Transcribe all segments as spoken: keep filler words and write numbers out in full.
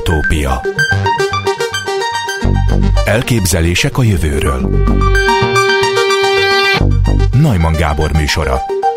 Utópia. Elképzelések a jövőről. Neumann Gábor műsora.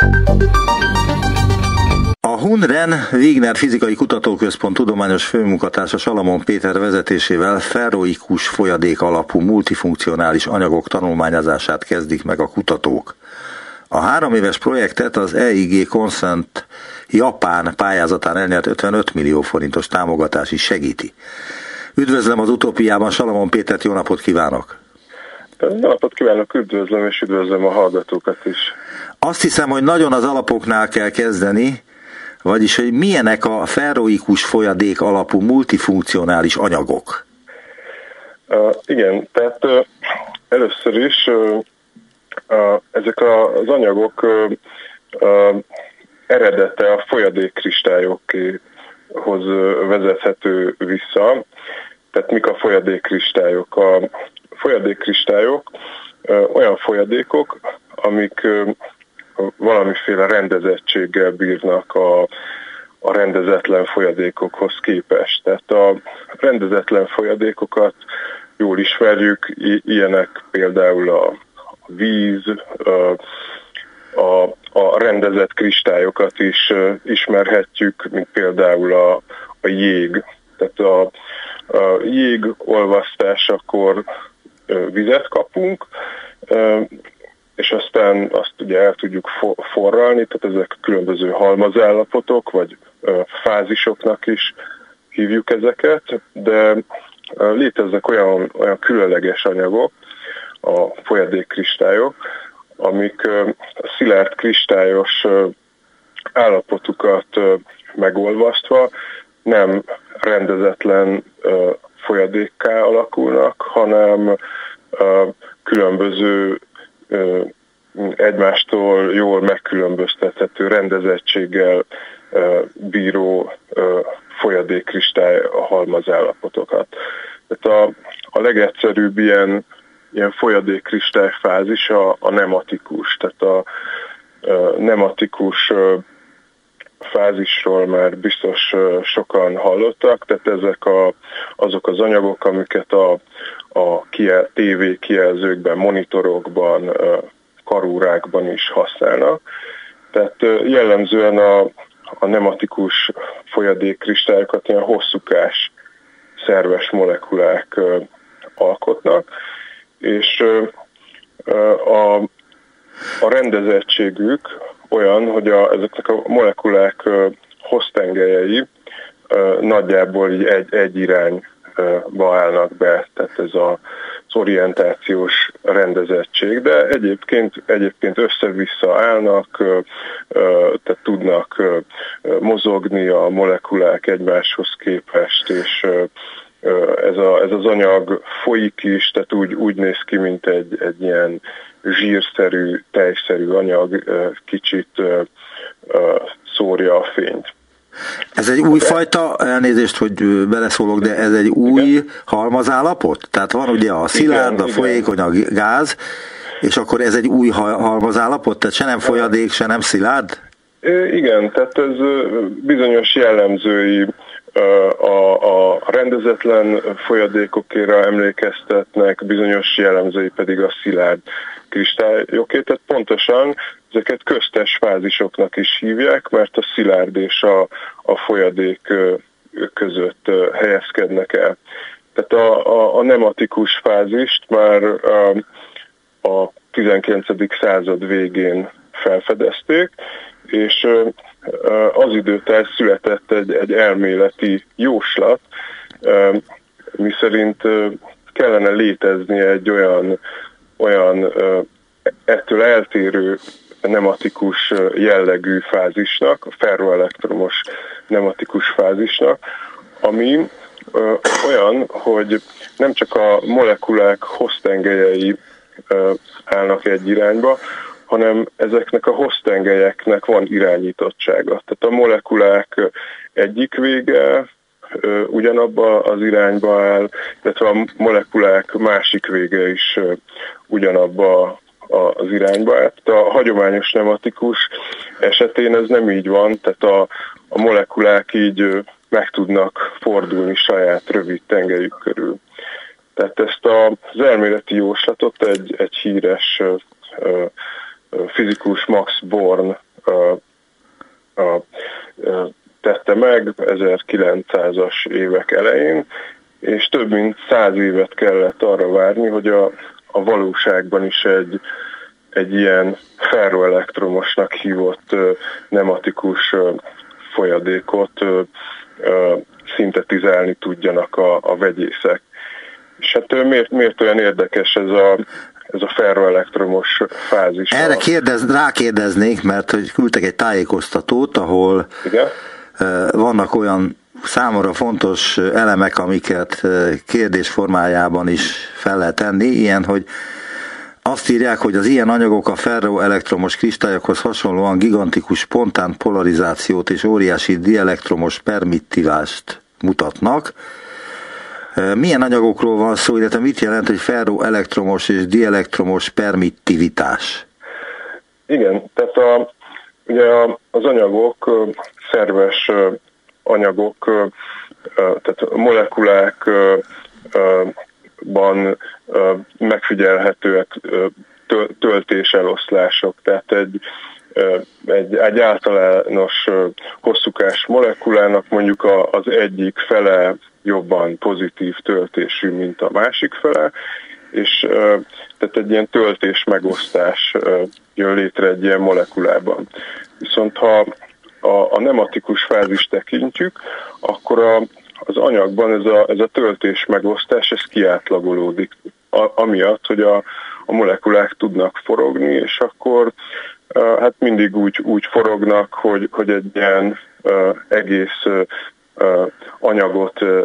A Hunren Wigner Fizikai Kutatóközpont tudományos főmunkatársa Salamon Péter vezetésével ferroikus folyadék alapú multifunkcionális anyagok tanulmányozását kezdik meg a kutatók. A három éves projektet az E I G Consent japán pályázatán elnyert ötvenöt millió forintos támogatás is segíti. Üdvözlöm az Utópiában Salamon Pétert, jó napot kívánok! Jó napot kívánok, üdvözlöm és üdvözlöm a hallgatókat is. Azt hiszem, hogy nagyon az alapoknál kell kezdeni, vagyis, hogy milyenek a ferroikus folyadék alapú multifunkcionális anyagok? Uh, igen, tehát uh, először is uh, uh, ezek az anyagok uh, uh, eredete a folyadékkristályokhoz uh, vezethető vissza. Tehát mik a folyadékkristályok? A folyadékkristályok uh, olyan folyadékok, amik uh, valamiféle rendezettséggel bírnak a, a rendezetlen folyadékokhoz képest. Tehát a rendezetlen folyadékokat jól ismerjük, ilyenek például a víz, a, a rendezett kristályokat is ismerhetjük, mint például a, a jég. Tehát a, a jég olvasztásakor vizet kapunk, és aztán azt ugye el tudjuk forralni, tehát ezek különböző halmazállapotok, vagy fázisoknak is hívjuk ezeket, de léteznek olyan, olyan különleges anyagok, a folyadékkristályok, amik a szilárd kristályos állapotukat megolvasztva nem rendezetlen folyadékká alakulnak, hanem különböző egymástól jól megkülönböztethető rendezettséggel bíró folyadékkristály halmazállapotokat. Tehát a, a legegyszerűbb ilyen, ilyen folyadékkristály fázis a, a nematikus. Tehát a, a nematikus fázisról már biztos sokan hallottak, tehát ezek a, azok az anyagok, amiket a, a kiel, té vé kijelzőkben, monitorokban, karórákban is használnak. Tehát jellemzően a, a nematikus folyadékkristályokat ilyen hosszúkás szerves molekulák alkotnak, és a, a rendezettségük olyan, hogy a, ezeknek a molekulák hossztengelyei nagyjából így egy, egy irányba állnak be, tehát ez a, az orientációs rendezettség, de egyébként, egyébként össze-vissza állnak, tehát tudnak mozogni a molekulák egymáshoz képest, és ez, a, ez az anyag folyik is, tehát úgy, úgy néz ki, mint egy, egy ilyen zsírszerű, tejszerű anyag, kicsit szórja a fényt. Ez egy újfajta, elnézést, hogy beleszólok, de ez egy új igen. halmazállapot? Tehát van ugye a szilárd, igen, a folyékony, a gáz, és akkor ez egy új halmazállapot? Tehát se nem folyadék, se nem szilárd? Igen, tehát ez bizonyos jellemzői a, a rendezetlen folyadékokéra emlékeztetnek, bizonyos jellemzői pedig a szilárd kristályoké, tehát pontosan ezeket köztes fázisoknak is hívják, mert a szilárd és a, a folyadék között helyezkednek el. Tehát a, a, a nematikus fázist már a, a tizenkilencedik század végén felfedezték, és az időtájt született egy, egy elméleti jóslat, miszerint kellene létezni egy olyan, olyan ettől eltérő nematikus jellegű fázisnak, a ferroelektromos nematikus fázisnak, ami olyan, hogy nem csak a molekulák hossztengelyei állnak egy irányba, hanem ezeknek a hossztengelyeknek van irányítottsága. Tehát a molekulák egyik vége ugyanabba az irányba áll, illetve a molekulák másik vége is ugyanabba az irányba áll. Tehát a hagyományos nematikus esetén ez nem így van, tehát a, a molekulák így meg tudnak fordulni saját rövid tengelyük körül. Tehát ezt az elméleti jóslatot egy, egy híres fizikus, Max Born tette meg ezerkilencszázas évek elején, és több mint száz évet kellett arra várni, hogy a, a valóságban is egy, egy ilyen ferroelektromosnak hívott nematikus folyadékot szintetizálni tudjanak a, a vegyészek. És hát miért, miért olyan érdekes ez a, ez a ferroelektromos fázis? Erre kérdez, rákérdeznék, mert hogy küldtek egy tájékoztatót, ahol igen? Vannak olyan számomra fontos elemek, amiket kérdés formájában is fel lehet tenni, ilyen, hogy azt írják, hogy az ilyen anyagok a ferroelektromos kristályokhoz hasonlóan gigantikus spontán polarizációt és óriási dielektromos permittivást mutatnak. Milyen anyagokról van szó, illetve mit jelent, hogy ferroelektromos és dielektromos permittivitás? Igen, tehát a, ugye az anyagok, szerves anyagok, tehát molekulákban megfigyelhetőek töltéseloszlások, tehát egy, egy, egy általános hosszúkás molekulának mondjuk az egyik fele jobban pozitív töltésű, mint a másik fele, és tehát egy ilyen töltés megosztás jön létre egy ilyen molekulában. Viszont ha a, a nematikus fázist tekintjük, akkor a, az anyagban ez a, ez a töltés megosztás, ez kiátlagolódik, a, amiatt, hogy a, a molekulák tudnak forogni, és akkor hát mindig úgy, úgy forognak, hogy, hogy egy ilyen uh, egész uh, anyagot uh,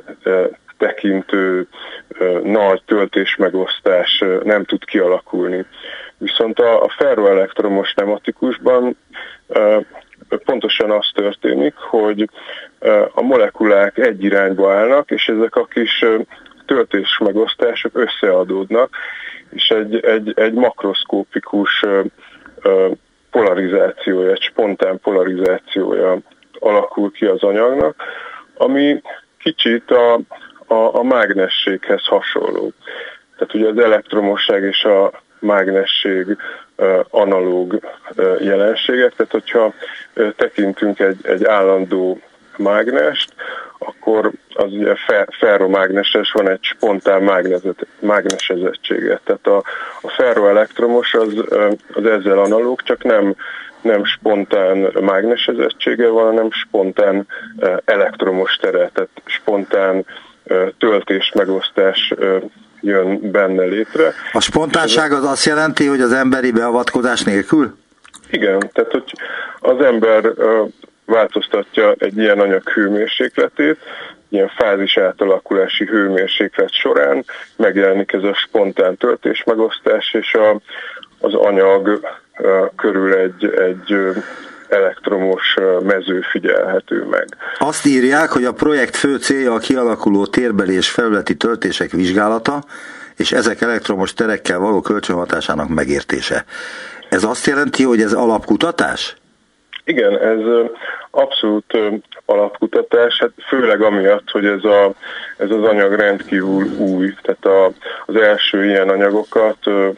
tekintő uh, nagy töltésmegosztás uh, nem tud kialakulni. Viszont a, a ferroelektromos nematikusban uh, pontosan az történik, hogy uh, a molekulák egy irányba állnak, és ezek a kis uh, töltésmegosztások összeadódnak, és egy, egy, egy makroszkópikus uh, uh, polarizációja, egy spontán polarizációja alakul ki az anyagnak, ami kicsit a, a, a mágnességhez hasonló. Tehát ugye az elektromosság és a mágnesség uh, analóg uh, jelenségek, tehát hogyha uh, tekintünk egy, egy állandó mágnest, akkor az ugye ferromágneses, van egy spontán mágnesezettsége. Tehát a, a ferroelektromos az, az ezzel analóg, csak nem, nem spontán mágnesezettsége van, hanem spontán elektromos tere, tehát spontán töltés megosztás jön benne létre. A spontánság az azt jelenti, hogy az emberi beavatkozás nélkül? Igen, tehát hogy az ember változtatja egy ilyen anyag hőmérsékletét, ilyen fázis átalakulási hőmérséklet során megjelenik ez a spontán töltésmegosztás, és a, az anyag uh, körül egy, egy uh, elektromos uh, mező figyelhető meg. Azt írják, hogy a projekt fő célja a kialakuló térbeli és felületi töltések vizsgálata, és ezek elektromos terekkel való kölcsönhatásának megértése. Ez azt jelenti, hogy ez alapkutatás? Igen, ez abszolút alapkutatás, hát főleg amiatt, hogy ez, a, ez az anyag rendkívül új, tehát a, az első ilyen anyagokat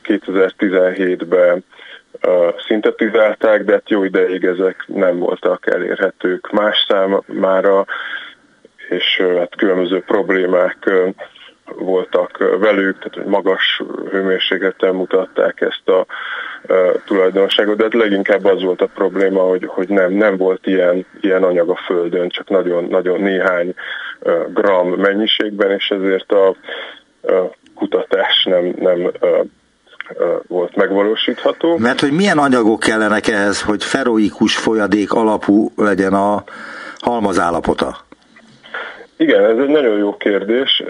kétezer-tizenhétben szintetizálták, de hát jó ideig ezek nem voltak elérhetők más számára, és hát különböző problémák voltak velük, tehát hogy magas hőmérsékleten mutatták ezt a uh, tulajdonságot, de hát leginkább az volt a probléma, hogy, hogy nem, nem volt ilyen, ilyen anyag a Földön, csak nagyon, nagyon néhány uh, gram mennyiségben, és ezért a uh, kutatás nem, nem uh, uh, volt megvalósítható. Mert hogy milyen anyagok kellenek ehhez, hogy ferroikus folyadék alapú legyen a halmazállapota? Igen, ez egy nagyon jó kérdés,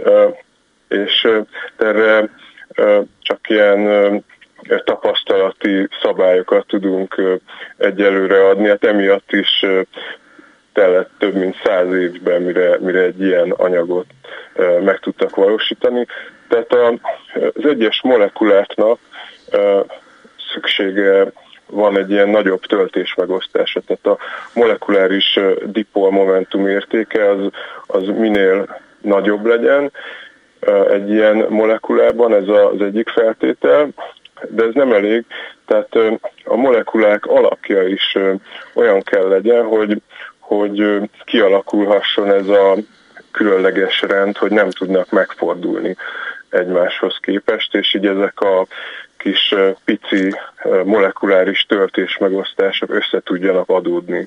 és erre csak ilyen tapasztalati szabályokat tudunk egyelőre adni. Hát emiatt is tellett több mint száz évben, mire, mire egy ilyen anyagot meg tudtak valósítani. Tehát az egyes molekuláknak szüksége van egy ilyen nagyobb töltésmegosztása, tehát a molekuláris dipol momentum értéke az, az minél nagyobb legyen egy ilyen molekulában, ez az egyik feltétel, de ez nem elég, tehát a molekulák alakja is olyan kell legyen, hogy, hogy kialakulhasson ez a különleges rend, hogy nem tudnak megfordulni egymáshoz képest, és így ezek a kis pici molekuláris töltésmegosztások össze tudjanak adódni.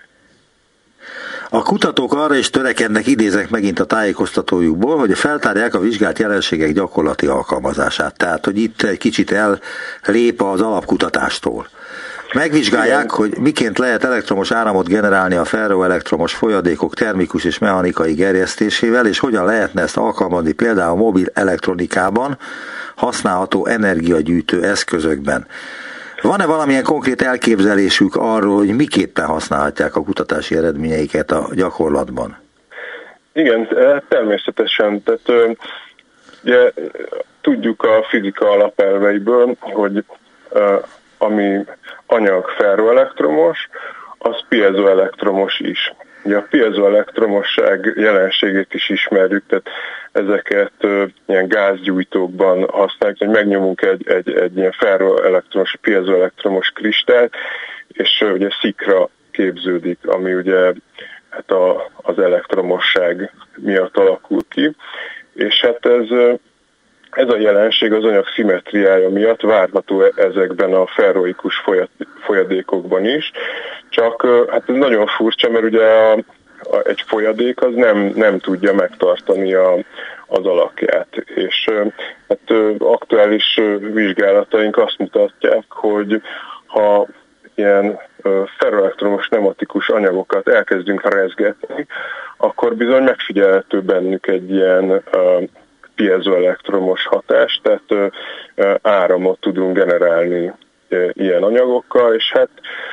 A kutatók arra is törekednek, idézek megint a tájékoztatójukból, hogy feltárják a vizsgált jelenségek gyakorlati alkalmazását. Tehát, hogy itt egy kicsit ellép az alapkutatástól. Megvizsgálják, igen, hogy miként lehet elektromos áramot generálni a ferroelektromos folyadékok termikus és mechanikai gerjesztésével, és hogyan lehetne ezt alkalmazni például a mobil elektronikában használható energiagyűjtő eszközökben. Van-e valamilyen konkrét elképzelésük arról, hogy miképpen használhatják a kutatási eredményeiket a gyakorlatban? Igen, természetesen. Tehát, ugye, tudjuk a fizika alapelveiből, hogy ami anyag ferroelektromos, az piezoelektromos is. Ugye a piezoelektromosság jelenségét is ismerjük, tehát ezeket uh, ilyen gázgyújtókban használjuk, hogy megnyomunk egy, egy, egy ilyen ferroelektromos, piezoelektromos kristályt, és uh, ugye szikra képződik, ami ugye hát a, az elektromosság miatt alakul ki, és hát ez uh, Ez a jelenség az anyag szimmetriája miatt várható ezekben a ferroikus folyadékokban is, csak hát ez nagyon furcsa, mert ugye a, a, egy folyadék az nem, nem tudja megtartani a, az alakját, és hát aktuális vizsgálataink azt mutatják, hogy ha ilyen ferroelektromos pneumatikus anyagokat elkezdünk rezgetni, akkor bizony megfigyelhető bennük egy ilyen piezoelektromos hatás, tehát áramot tudunk generálni ilyen anyagokkal, és hát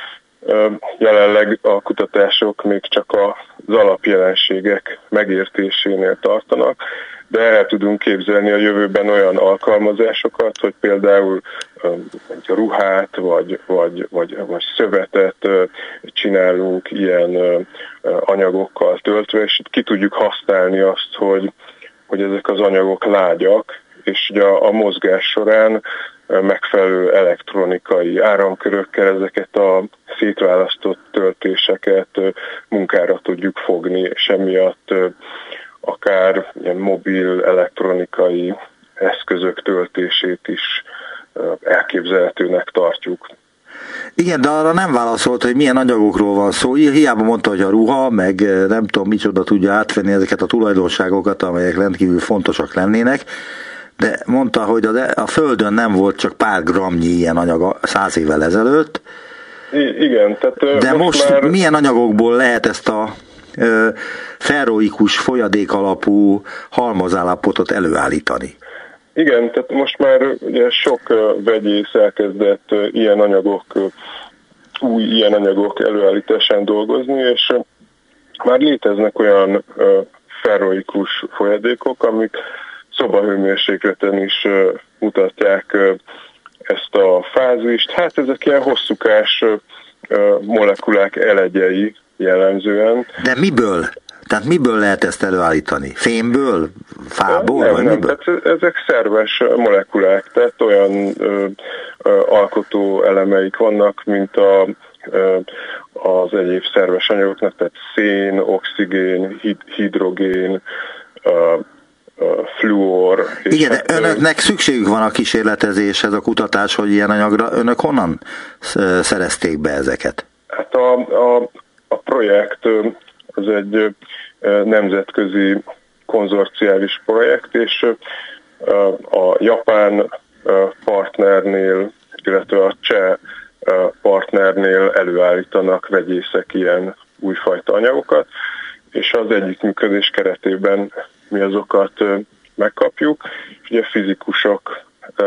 jelenleg a kutatások még csak az alapjelenségek megértésénél tartanak, de el tudunk képzelni a jövőben olyan alkalmazásokat, hogy például egy ruhát vagy, vagy, vagy, vagy szövetet csinálunk ilyen anyagokkal töltve, és itt ki tudjuk használni azt, hogy hogy ezek az anyagok lágyak, és ugye a, a mozgás során megfelelő elektronikai áramkörökkel ezeket a szétválasztott töltéseket munkára tudjuk fogni, és emiatt akár ilyen mobil elektronikai eszközök töltését is elképzelhetőnek tartjuk. Igen, de arra nem válaszolt, hogy milyen anyagokról van szó. Hiába mondta, hogy a ruha, meg nem tudom micsoda tudja átvenni ezeket a tulajdonságokat, amelyek rendkívül fontosak lennének, de mondta, hogy a, a Földön nem volt csak pár gramnyi ilyen anyag száz évvel ezelőtt. I- igen, tehát de most, most már... milyen anyagokból lehet ezt a ö, ferroikus folyadék alapú halmazállapotot előállítani? Igen, tehát most már ugye sok vegyész elkezdett ilyen anyagok, új ilyen anyagok előállításán dolgozni, és már léteznek olyan ferroikus folyadékok, amik szobahőmérsékleten is mutatják ezt a fázist. Hát ezek ilyen hosszúkás molekulák elegyei jellemzően. De miből? Tehát miből lehet ezt előállítani? Fémből? Fából? Nem, vagy nem. miből? Tehát ezek szerves molekulák, tehát olyan ö, ö, alkotó elemeik vannak, mint a, ö, az egyéb szerves anyagoknak, tehát szén, oxigén, hid, hidrogén, ö, ö, fluor. Igen, hát, de önöknek szükségük van a kísérletezéshez, a kutatás, hogy ilyen anyagra. Önök honnan szerezték be ezeket? Hát a, a, a projekt az egy nemzetközi konzorciális projekt, és a japán partnernél, illetve a cseh partnernél előállítanak vegyészek ilyen újfajta anyagokat, és az együttműködés keretében mi azokat megkapjuk, és ugye fizikusok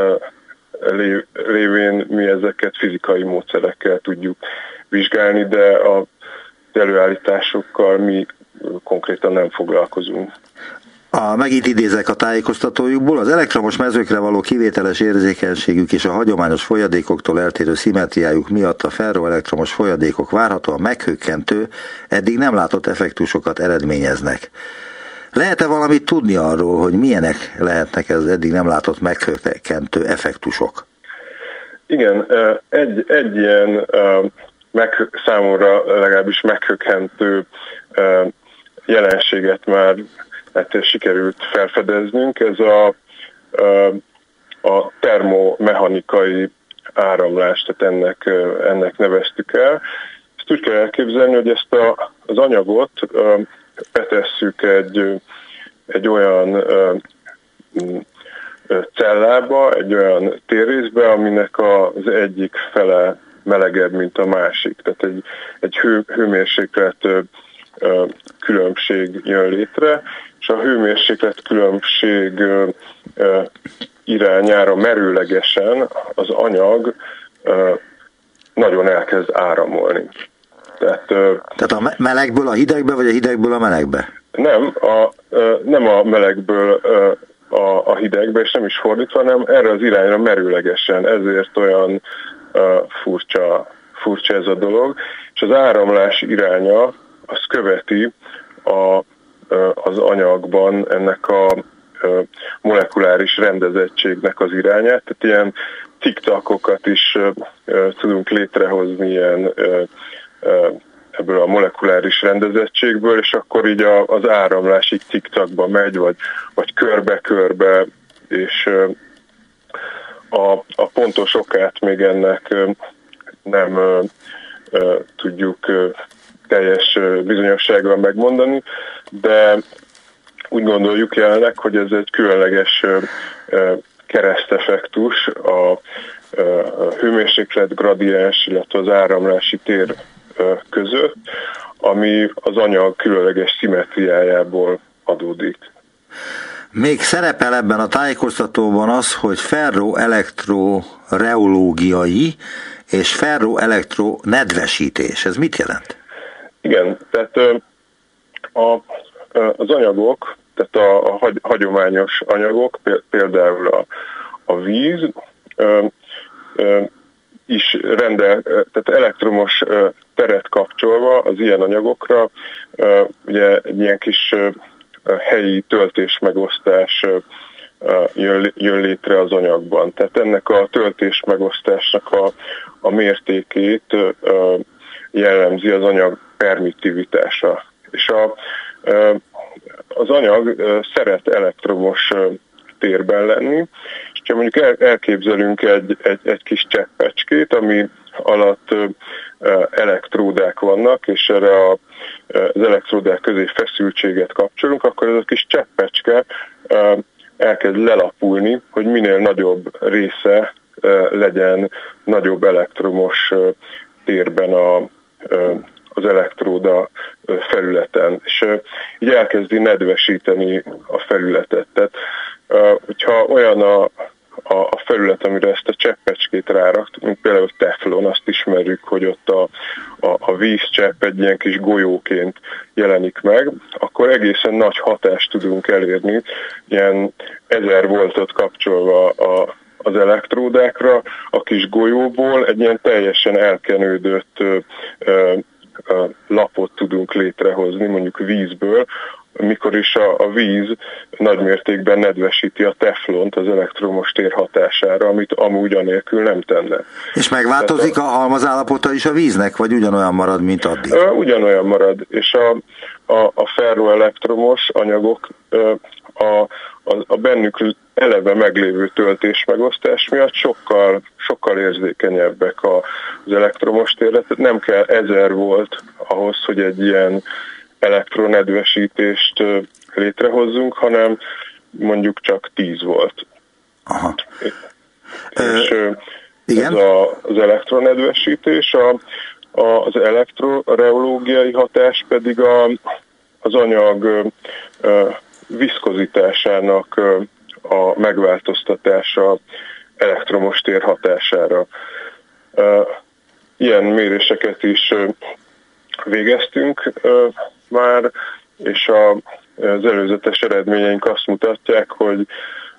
lévén mi ezeket fizikai módszerekkel tudjuk vizsgálni, de a előállításokkal mi konkrétan nem foglalkozunk. A, megint idézek a tájékoztatójukból, az elektromos mezőkre való kivételes érzékenységük és a hagyományos folyadékoktól eltérő szimmetriájuk miatt a ferroelektromos folyadékok várhatóan meghökkentő, eddig nem látott effektusokat eredményeznek. Lehet-e valamit tudni arról, hogy milyenek lehetnek ez eddig nem látott meghökkentő effektusok? Igen, egy, egy ilyen meg, számomra legalábbis meghökkentő jelenséget már ettől sikerült felfedeznünk, ez a, a termomechanikai áramlás, tehát ennek, ennek neveztük el. Ezt úgy kell elképzelni, hogy ezt a, az anyagot betesszük egy, egy olyan cellába, egy olyan térrészbe, aminek az egyik fele melegebb, mint a másik. Tehát egy, egy hő, hőmérséklet különbség jön létre, és a hőmérséklet különbség irányára merőlegesen az anyag nagyon elkezd áramolni. Tehát, Tehát a melegből a hidegbe, vagy a hidegből a melegbe? Nem, a, nem a melegből a, a hidegbe, és nem is fordítva, hanem erre az irányra merőlegesen, ezért olyan furcsa, furcsa ez a dolog. És az áramlás iránya az követi a, az anyagban ennek a molekuláris rendezettségnek az irányát, tehát ilyen tiktakokat is tudunk létrehozni ilyen ebből a molekuláris rendezettségből, és akkor így az áramlás így tiktakba megy, vagy, vagy körbe-körbe, és a, a pontos okát még ennek nem tudjuk teljes bizonyossággal megmondani, de úgy gondoljuk jelenleg, hogy ez egy különleges kereszteffektus a hőmérséklet gradiens, illetve az áramlási tér között, ami az anyag különleges szimmetriájából adódik. Még szerepel ebben a tájékoztatóban az, hogy ferroelektroreológiai és ferroelektronedvesítés. Ez mit jelent? Igen, tehát a, az anyagok, tehát a, a hagyományos anyagok, például a, a víz, is rendel, tehát elektromos teret kapcsolva az ilyen anyagokra, ugye egy ilyen kis helyi töltésmegosztás jön, jön létre az anyagban. Tehát ennek a töltésmegosztásnak a, a mértékét jellemzi az anyag permittivitása. És a, az anyag szeret elektromos térben lenni, és ha mondjuk elképzelünk egy, egy, egy kis cseppecskét, ami alatt elektródák vannak, és erre a, az elektródák közé feszültséget kapcsolunk, akkor ez a kis cseppecske elkezd lelapulni, hogy minél nagyobb része legyen nagyobb elektromos térben a, az elektróda felületen, és így elkezdi nedvesíteni a felületet. Tehát, hogyha olyan a, a, a felület, amire ezt a cseppecskét ráraktuk, mint például teflon, azt ismerjük, hogy ott a, a, a vízcsepp egy ilyen kis golyóként jelenik meg, akkor egészen nagy hatást tudunk elérni, ilyen ezer voltot kapcsolva a, az elektródákra, a kis golyóból egy ilyen teljesen elkenődött ö, ö, lapot tudunk létrehozni, mondjuk vízből, mikor is a, a víz nagymértékben nedvesíti a teflont az elektromos tér hatására, amit amúgy anélkül nem tenne. És megváltozik a halmazállapota is a víznek, vagy ugyanolyan marad, mint addig? Ugyanolyan marad, és a, a, a ferroelektromos anyagok a, a, a bennük eleve meglévő töltésmegosztás miatt sokkal, sokkal érzékenyebbek az elektromos térre. Nem kell ezer volt ahhoz, hogy egy ilyen elektronedvesítést létrehozzunk, hanem mondjuk csak tíz volt. Aha. És Ö, ez a, az elektronedvesítés, a, a, az elektroreológiai hatás pedig a, az anyag a, viszkozitásának a megváltoztatása elektromos tér hatására. Ilyen méréseket is végeztünk már, és a, az előzetes eredményeink azt mutatják, hogy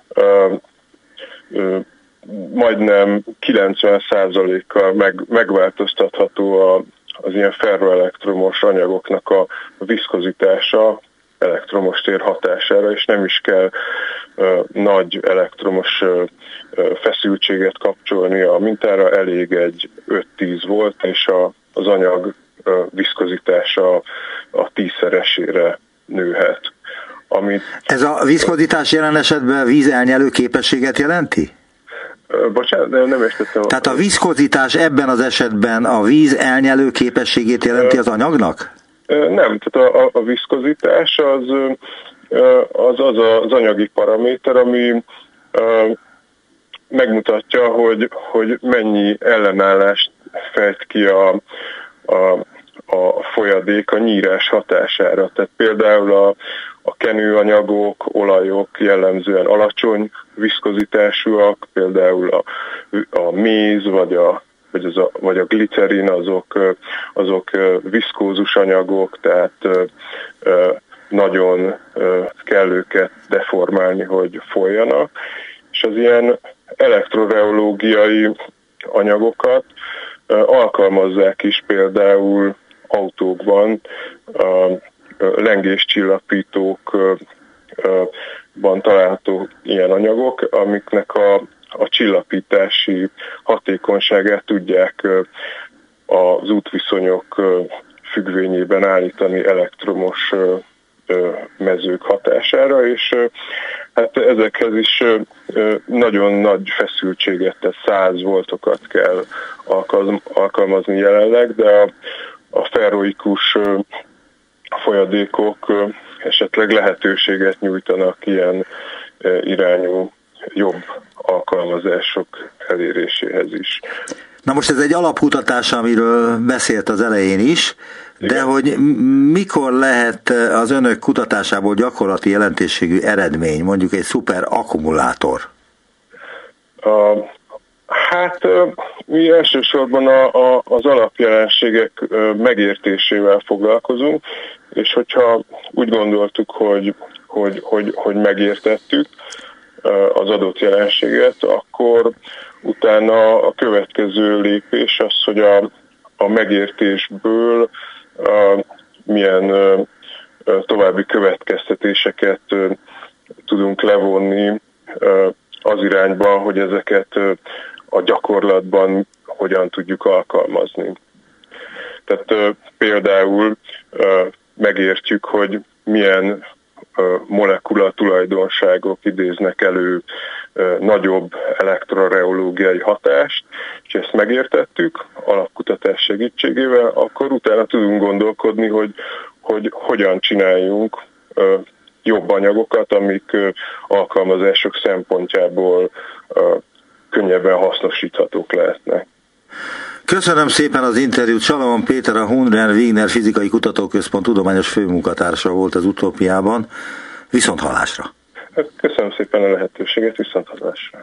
majdnem kilencven százalékkal meg, megváltoztatható a, az ilyen ferroelektromos anyagoknak a viszkozitása elektromos tér hatására, és nem is kell uh, nagy elektromos uh, feszültséget kapcsolni a mintára, elég egy öt-tíz volt, és a, az anyag uh, viszkozitása a tízszeresére nőhet. Amit, Ez a viszkozitás jelen esetben vízelnyelő képességet jelenti? Bocsánat, de nem értettem. Tehát a viszkozitás ebben az esetben a víz elnyelő képességét jelenti az anyagnak? Nem, tehát a, a viszkozitás az, az az az anyagi paraméter, ami megmutatja, hogy, hogy mennyi ellenállást fejt ki a, a, a folyadék a nyírás hatására. Tehát például a, a kenőanyagok, olajok jellemzően alacsony viszkozitásúak, például a, a méz vagy a, vagy, az a, vagy a glicerin, azok, azok viszkózus anyagok, tehát nagyon kell őket deformálni, hogy folyjanak, és az ilyen elektroreológiai anyagokat alkalmazzák is például autókban, lengéscsillapítókban található ilyen anyagok, amiknek a, a csillapítási hatékonyságát tudják az útviszonyok függvényében állítani elektromos mezők hatására, és hát ezekhez is nagyon nagy feszültséget, tehát száz voltokat kell alkalmazni jelenleg, de a, a ferroikus folyadékok esetleg lehetőséget nyújtanak ilyen irányú jobb alkalmazások eléréséhez is. Na most ez egy alapkutatás, amiről beszélt az elején is, de igen, hogy mikor lehet az önök kutatásából gyakorlati jelentőségű eredmény, mondjuk egy szuper akkumulátor? A, hát mi elsősorban a, a, az alapjelenségek megértésével foglalkozunk, és hogyha úgy gondoltuk, hogy, hogy, hogy, hogy megértettük az adott jelenséget, akkor utána a következő lépés az, hogy a, a megértésből a, milyen a, további következtetéseket a, tudunk levonni a, az irányban, hogy ezeket a, a gyakorlatban hogyan tudjuk alkalmazni. Tehát a, például a, megértjük, hogy milyen molekula tulajdonságok idéznek elő nagyobb elektroreológiai hatást, és ezt megértettük alapkutatás segítségével, akkor utána tudunk gondolkodni, hogy, hogy hogyan csináljunk jobb anyagokat, amik alkalmazások szempontjából könnyebben hasznosíthatók lehetnek. Köszönöm szépen az interjút. Salamon Péter, a Hundren Wigner Fizikai Kutatóközpont tudományos főmunkatársa volt az Utópiában. Viszont hallásra! Köszönöm szépen a lehetőséget, viszont hallásra!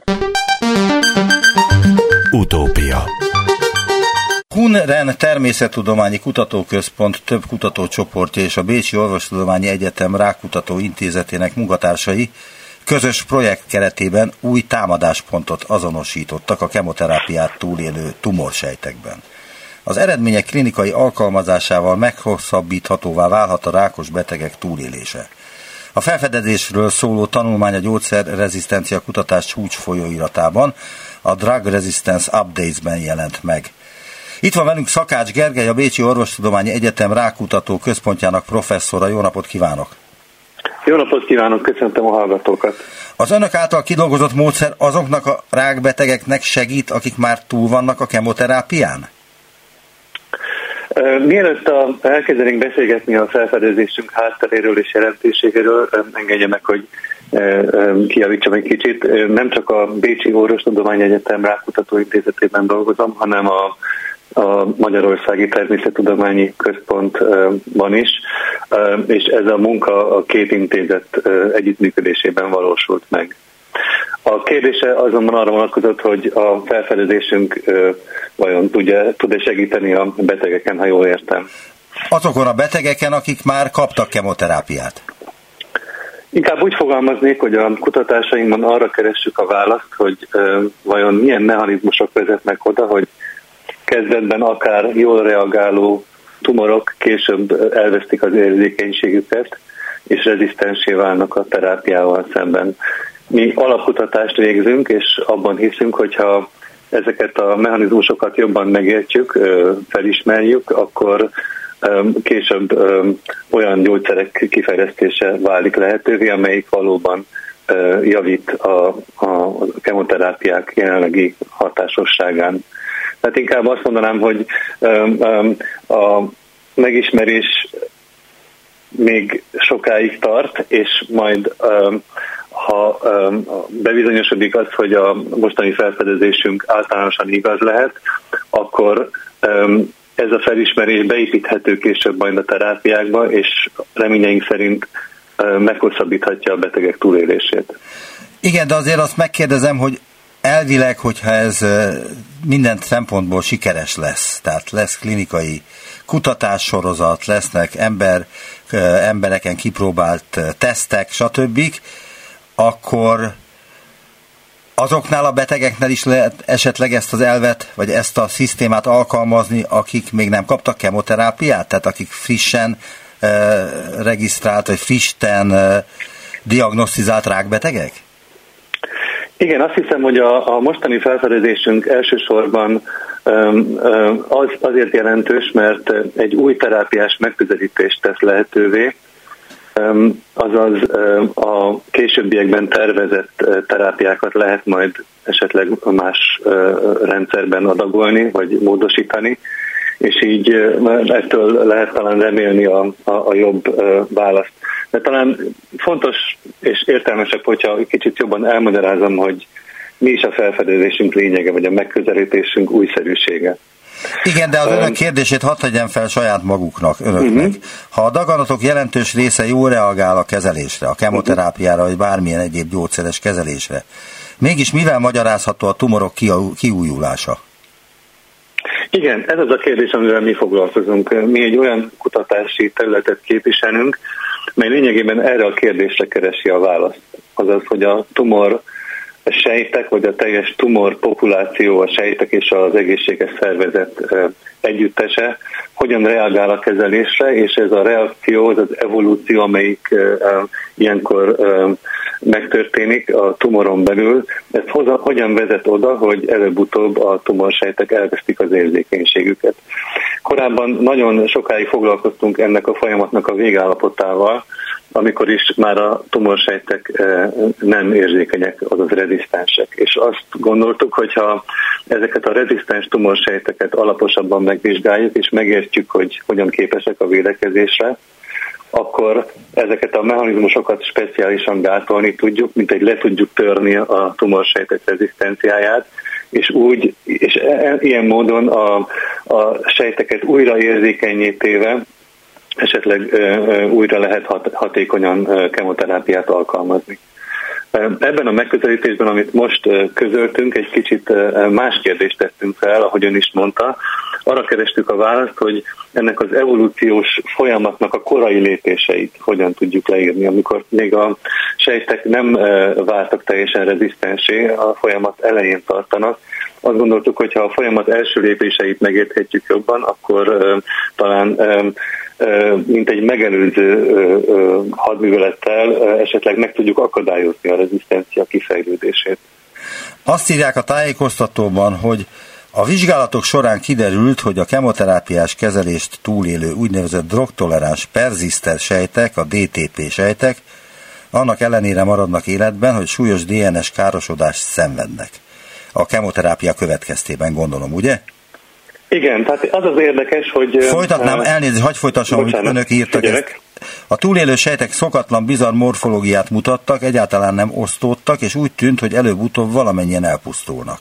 Utópia. Hundren Természettudományi Kutatóközpont több kutatócsoportja és a Bécsi Orvostudományi Egyetem Rákkutató Intézetének munkatársai közös projekt keretében új támadáspontot azonosítottak a kemoterápiát túlélő tumorsejtekben. Az eredmények klinikai alkalmazásával meghosszabbíthatóvá válhat a rákos betegek túlélése. A felfedezésről szóló tanulmány a gyógyszerrezisztencia kutatás csúcs folyóiratában, a Drug Resistance Updates-ben jelent meg. Itt van velünk Szakács Gergely, a Bécsi Orvostudományi Egyetem Rákkutató Központjának professzora. Jó napot kívánok! Jó napot kívánok, köszöntöm a hallgatókat! Az önök által kidolgozott módszer azoknak a rákbetegeknek segít, akik már túl vannak a kemoterápián? Mielőtt a, elkezdenénk beszélgetni a felfedezésünk hátteréről és jelentőségéről, engedje meg, hogy kijavítsam egy kicsit. Nem csak a Bécsi Orvostudományi Egyetem Rákkutató Intézetében dolgozom, hanem a a Magyarországi Természettudományi Központban is, és ez a munka a két intézet együttműködésében valósult meg. A kérdése azonban arra vonatkozott, hogy a felfedezésünk vajon tudja, tud-e segíteni a betegeken, ha jól értem. Azokon a betegeken, akik már kaptak kemoterápiát? Inkább úgy fogalmaznék, hogy a kutatásainkban arra keressük a választ, hogy ö, vajon milyen mechanizmusok vezetnek oda, hogy kezdetben akár jól reagáló tumorok később elvesztik az érzékenységüket, és rezisztensé válnak a terápiával szemben. Mi alapkutatást végzünk, és abban hiszünk, hogyha ezeket a mechanizmusokat jobban megértjük, felismerjük, akkor később olyan gyógyszerek kifejlesztése válik lehetővé, amelyik valóban javít a, a kemoterápiák jelenlegi hatásosságán. Tehát inkább azt mondanám, hogy a megismerés még sokáig tart, és majd ha bebizonyosodik az, hogy a mostani felfedezésünk általánosan igaz lehet, akkor ez a felismerés beépíthető később majd a terápiákba, és reményeink szerint meghosszabbíthatja a betegek túlélését. Igen, de azért azt megkérdezem, hogy elvileg, hogyha ez minden szempontból sikeres lesz, tehát lesz klinikai kutatássorozat, lesznek ember, embereken kipróbált tesztek, stb., akkor azoknál a betegeknél is lehet esetleg ezt az elvet, vagy ezt a szisztémát alkalmazni, akik még nem kaptak kemoterápiát, tehát akik frissen e, regisztrált, vagy frissen e, diagnosztizált rákbetegek? Igen, azt hiszem, hogy a, a mostani felfedezésünk elsősorban um, um, az, azért jelentős, mert egy új terápiás megközelítést tesz lehetővé, um, azaz um, a későbbiekben tervezett uh, terápiákat lehet majd esetleg más uh, rendszerben adagolni, vagy módosítani, és így uh, ettől lehet talán remélni a, a, a jobb uh, választ. De talán fontos és értelmesebb, hogyha kicsit jobban elmagyarázom, hogy mi is a felfedezésünk lényege, vagy a megközelítésünk újszerűsége. Igen, de az önök kérdését hadd tegyem fel saját maguknak, önöknek. Uh-huh. Ha a daganatok jelentős része jól reagál a kezelésre, a kemoterápiára, vagy bármilyen egyéb gyógyszeres kezelésre, mégis mivel magyarázható a tumorok kiújulása? Igen, ez az a kérdés, amivel mi foglalkozunk. Mi egy olyan kutatási területet képviselünk, mely lényegében erre a kérdésre keresi a választ. Azaz, hogy a tumor a sejtek, vagy a teljes tumor populáció, a sejtek és az egészséges szervezet együttese hogyan reagál a kezelésre, és ez a reakció, az az evolúció, amelyik ilyenkor megtörténik a tumoron belül, ez hogyan vezet oda, hogy előbb-utóbb a tumorsejtek elvesztik az érzékenységüket. Korábban nagyon sokáig foglalkoztunk ennek a folyamatnak a végállapotával, amikor is már a tumorsejtek nem érzékenyek, azaz rezisztensek. És azt gondoltuk, hogyha ezeket a rezisztens tumorsejteket alaposabban megvizsgáljuk, és megértjük, hogy hogyan képesek a védekezésre, akkor ezeket a mechanizmusokat speciálisan gátolni tudjuk, mint egy le tudjuk törni a tumorsejtek rezisztenciáját, és úgy, és ilyen módon a, a sejteket újra érzékennyé téve esetleg újra lehet hat, hatékonyan kemoterápiát alkalmazni. Ebben a megközelítésben, amit most közöltünk, egy kicsit más kérdést tettünk fel, ahogy ön is mondta. Arra kerestük a választ, hogy ennek az evolúciós folyamatnak a korai lépéseit hogyan tudjuk leírni, amikor még a sejtek nem váltak teljesen rezisztensé, a folyamat elején tartanak. Azt gondoltuk, hogy ha a folyamat első lépéseit megérthetjük jobban, akkor uh, talán uh, uh, mint egy megelőző uh, uh, hadművelettel uh, esetleg meg tudjuk akadályozni a rezisztencia kifejlődését. Azt írják a tájékoztatóban, hogy a vizsgálatok során kiderült, hogy a kemoterápiás kezelést túlélő úgynevezett drogtoleráns perziszter sejtek, a dé té pé sejtek, annak ellenére maradnak életben, hogy súlyos dé en es károsodást szenvednek. A kemoterápia következtében, gondolom, ugye? Igen, tehát az az érdekes, hogy... Folytatnám, elnézést, hagyj folytassam, hogy önök írtak ezt. A túlélő sejtek szokatlan, bizarr morfológiát mutattak, egyáltalán nem osztódtak, és úgy tűnt, hogy előbb-utóbb valamennyien elpusztulnak.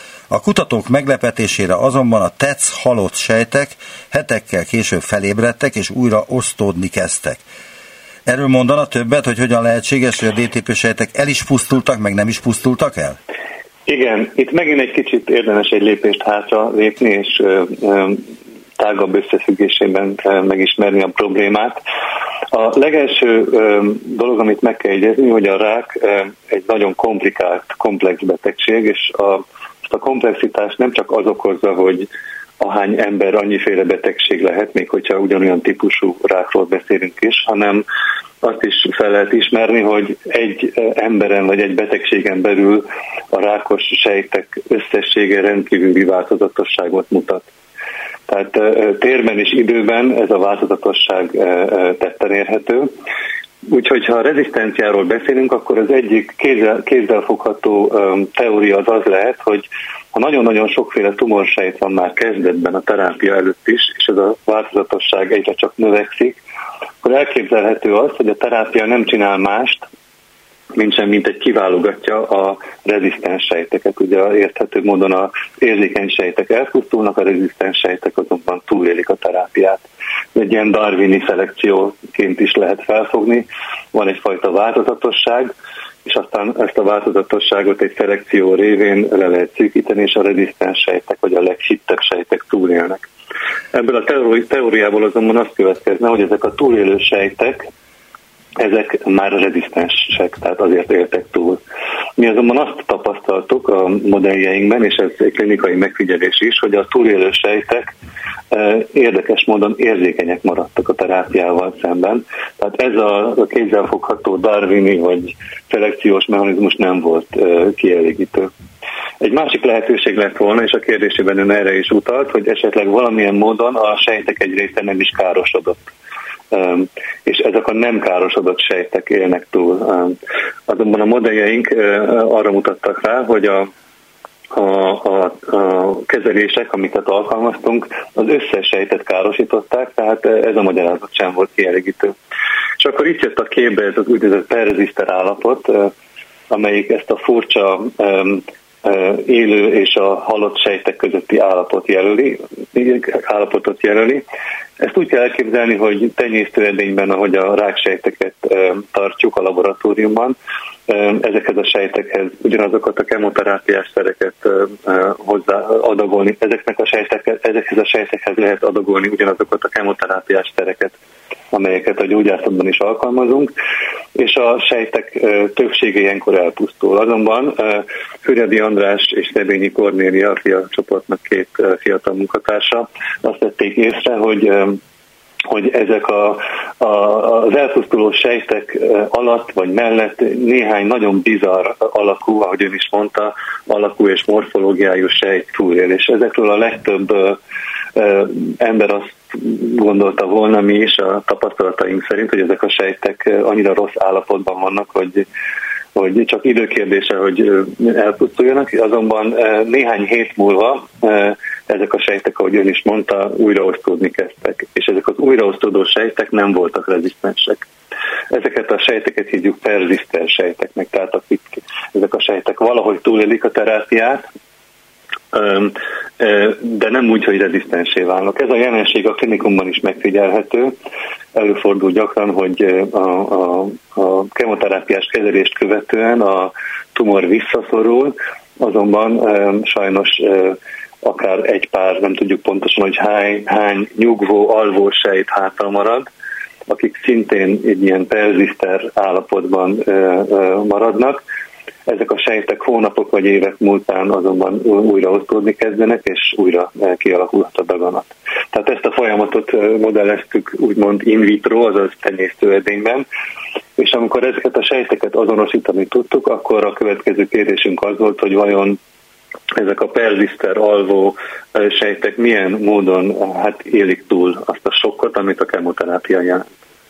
A kutatók meglepetésére azonban a té e cé halott sejtek hetekkel később felébredtek, és újra osztódni kezdtek. Erről mondana többet, hogy hogyan lehetséges, hogy a dé té pé sejtek el is pusztultak, meg nem is pusztultak el? Igen, itt megint egy kicsit érdemes egy lépést hátra lépni, és ö, ö, tágabb összefüggésében megismerni a problémát. A legelső dolog, amit meg kell jegyezni, hogy a rák egy nagyon komplikált, komplex betegség, és a, a komplexitást nem csak az okozza, hogy ahány ember annyiféle betegség lehet, még hogyha ugyanolyan típusú rákról beszélünk is, hanem azt is fel lehet ismerni, hogy egy emberen vagy egy betegségen belül a rákos sejtek összessége rendkívüli változatosságot mutat. Tehát térben és időben ez a változatosság tetten érhető. Úgyhogy ha a rezisztenciáról beszélünk, akkor az egyik kézzel, kézzelfogható teória az az lehet, hogy ha nagyon-nagyon sokféle tumorsejt van már kezdetben a terápia előtt is, és ez a változatosság egyre csak növekszik, akkor elképzelhető az, hogy a terápia nem csinál mást, mint sem, mint egy kiválogatja a rezisztens sejteket. Ugye érthető módon az érzékeny sejtek elpusztulnak, a rezisztens sejtek azonban túlélik a terápiát. Egy ilyen darwini szelekcióként is lehet felfogni. Van egyfajta változatosság, és aztán ezt a változatosságot egy szelekció révén le lehet szűkíteni, és a rezisztens sejtek, vagy a leghittebb sejtek túlélnek. Ebből a teóriából azonban azt következne, hogy ezek a túlélő sejtek, ezek már rezisztensek, tehát azért éltek túl. Mi azonban azt tapasztaltuk a modelljeinkben, és ez egy klinikai megfigyelés is, hogy a túlélő sejtek érdekes módon érzékenyek maradtak a terápiával szemben. Tehát ez a kézzelfogható darwini vagy szelekciós mechanizmus nem volt kielégítő. Egy másik lehetőség lett volna, és a kérdésében ön erre is utalt, hogy esetleg valamilyen módon a sejtek egy része nem is károsodott. Um, és ezek a nem károsodott sejtek élnek túl. Um, azonban a modelljeink uh, arra mutattak rá, hogy a, a, a, a kezelések, amiket alkalmaztunk, az összes sejtet károsították, tehát ez a magyarázat sem volt kielégítő. És akkor itt jött a képbe ez az úgynevezett perziszter állapot, uh, amelyik ezt a furcsa um, élő és a halott sejtek közötti állapot jelöli, állapotot jelöli. Ezt úgy kell elképzelni, hogy tenyésztőedényben, ahogy a ráksejteket tartjuk a laboratóriumban, ezekhez a sejtekhez ugyanazokat a kemoterápiás szereket hozzáadagolni, ezeknek a sejtekhez, ezekhez a sejtekhez lehet adagolni ugyanazokat a kemoterápiás szereket, amelyeket a gyógyászatban is alkalmazunk, és a sejtek többsége ilyenkor elpusztul. Azonban Füredi András és Szebényi Kornélia, aki a csoportnak két fiatal munkatársa, azt tették észre, hogy hogy ezek a, a, az elpusztuló sejtek alatt vagy mellett néhány nagyon bizarr alakú, ahogy ön is mondta, alakú és morfológiájú sejt túlél, és ezekről a legtöbb ö, ö, ember azt gondolta volna, mi is a tapasztalataink szerint, hogy ezek a sejtek annyira rossz állapotban vannak, hogy hogy csak időkérdése, hogy elpusztuljanak, azonban néhány hét múlva ezek a sejtek, ahogy ön is mondta, újraosztódni kezdtek, és ezek az újraosztódó sejtek nem voltak rezisztensek. Ezeket a sejteket hívjuk perziszter sejteknek, tehát akik, ezek a sejtek valahogy túlélik a terápiát, de nem úgy, hogy rezisztensé válnak. Ez a jelenség a klinikumban is megfigyelhető. Előfordul gyakran, hogy a, a, a kemoterápiás kezelést követően a tumor visszaszorul, azonban sajnos akár egy pár, nem tudjuk pontosan, hogy hány, hány nyugvó, alvó sejt hátra marad, akik szintén egy ilyen perziszter állapotban maradnak. Ezek a sejtek hónapok vagy évek múltán azonban újra osztódni kezdenek, és újra kialakulhat a daganat. Tehát ezt a folyamatot modelleztük úgymond in vitro, azaz tenyésztőedényben, és amikor ezeket a sejteket azonosítani tudtuk, akkor a következő kérdésünk az volt, hogy vajon ezek a perziszter alvó sejtek milyen módon hát élik túl azt a sokkot, amit a kemoterápia jelent.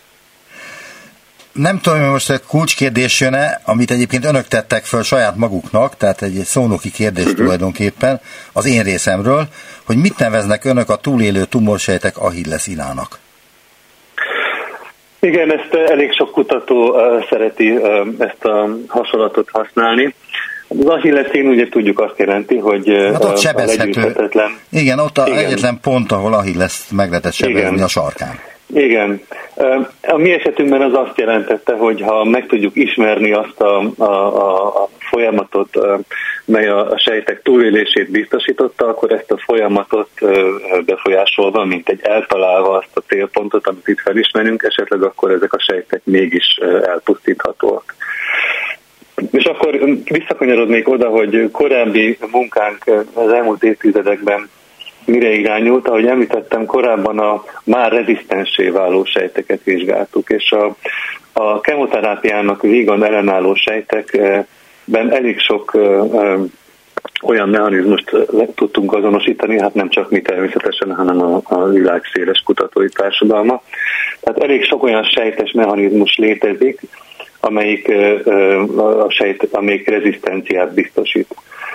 Nem tudom, hogy most egy kulcskérdés jön-e, amit egyébként önök tettek föl saját maguknak, tehát egy szónoki kérdés uh-huh. tulajdonképpen az én részemről, hogy mit neveznek önök a túlélő tumorsejtek Achilleszinának? Igen, ezt elég sok kutató uh, szereti uh, ezt a hasonlatot használni. Az Achilleszín ugye tudjuk azt jelenti, hogy hát ott a legyőzhetetlen. Igen, ott a egyetlen pont, ahol Achilles meg lehetett sebezni a sarkán. Igen. A mi esetünkben az azt jelentette, hogy ha meg tudjuk ismerni azt a, a, a folyamatot, mely a, a sejtek túlélését biztosította, akkor ezt a folyamatot befolyásolva, mint egy eltalálva azt a célpontot, amit itt felismerünk, esetleg akkor ezek a sejtek mégis elpusztíthatóak. És akkor visszakanyarodnék oda, hogy korábbi munkánk az elmúlt évtizedekben mire irányult, ahogy említettem korábban, a már rezisztenssé váló sejteket vizsgáltuk, és a, a kemoterápiának vígan ellenálló sejtekben elég sok ö, ö, olyan mechanizmust tudtunk azonosítani, hát nem csak mi természetesen, hanem a, a világ széles kutatói társadalma. Tehát elég sok olyan sejtes mechanizmus létezik, amelyik, ö, ö, a sejt, amelyik rezisztenciát biztosít.